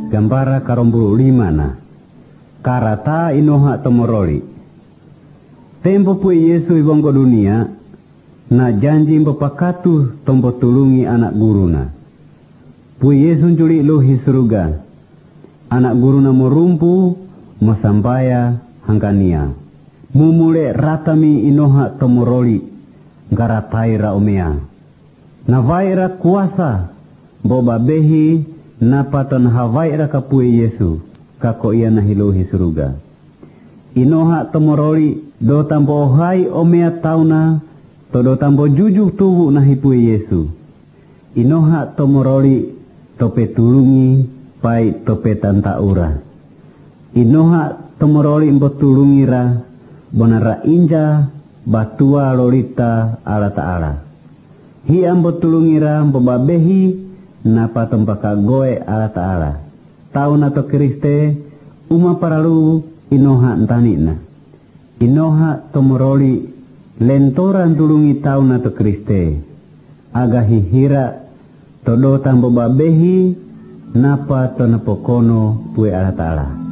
gambara karombulu limana karata inoha tomoroli tempo pu Yesu ibongko dunia na janji mbapakatu tombo tulungi anak guruna pu Yesu juli luhi suruga anak guruna morumpu mosambaya hangkania mumule ratami inoha tomoroli garatai raumea na vaira kuasa boba behi napaton havaira kapue Yesu kako ia nahiluhi suruga inoha tomoroli do tambo hai omea tauna to do tambo jujuh tubu nahipue Yesu inoha tomoroli tope tulungi pai tope tantaura inoha tomoroli mbo tulungira bonara inja batua lolita ala ta'ala hi ambo tulungira mbo babehi napa tempaka goe ala ta'ala tauna to Kriste uma paralu inoha entanina inoha tomoroli lentoran tulungi tauna to Kriste aga hihira todo tambo babehi napa to napokono pue ala ta'ala